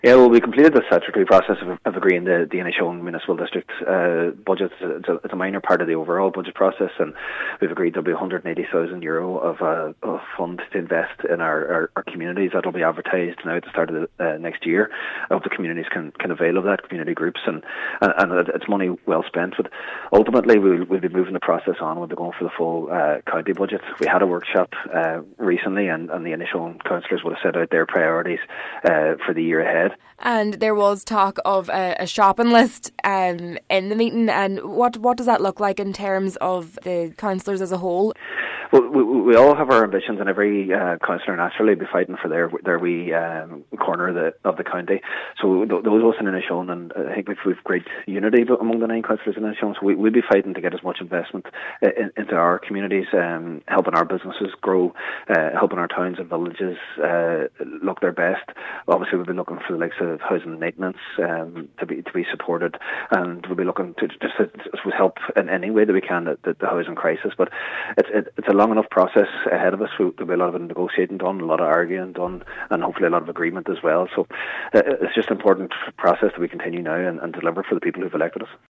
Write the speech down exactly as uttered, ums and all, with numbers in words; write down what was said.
Yeah, well, we completed the statutory process of, of agreeing the, the Inishowen Municipal District uh, budget. It's a, it's a minor part of the overall budget process, and we've agreed there'll be one hundred eighty thousand euro of a uh, fund to invest in our, our, our communities. That'll be advertised now at the start of the uh, next year. I hope the communities can, can avail of that, community groups, and, and, and it's money well spent. But ultimately, we'll, we'll be moving the process on. We'll be going for the full uh, county budget. We had a workshop uh, recently, and, and the initial councillors would have set out their priorities uh, for the year ahead. And there was talk of a, a shopping list um, in the meeting. And what, what does that look like in terms of the councillors as a whole? Well, we, we all have our ambitions, and every uh, councillor naturally will be fighting for their their wee um, corner of the of the county. So th- those of us in Inishowen, and I think we've, we've great unity among the nine councillors in Inishowen. So we, we'll be fighting to get as much investment in, into our communities, um, helping our businesses grow, uh, helping our towns and villages uh, look their best. Obviously, we'll be looking for the likes of housing maintenance um, to be to be supported, and we'll be looking to just to, to help in any way that we can at the, the housing crisis. But it's it, it's a long enough process ahead of us. There'll be a lot of negotiating done, a lot of arguing done, and hopefully a lot of agreement as well. So uh, it's just an important process that we continue now and, and deliver for the people who've elected us.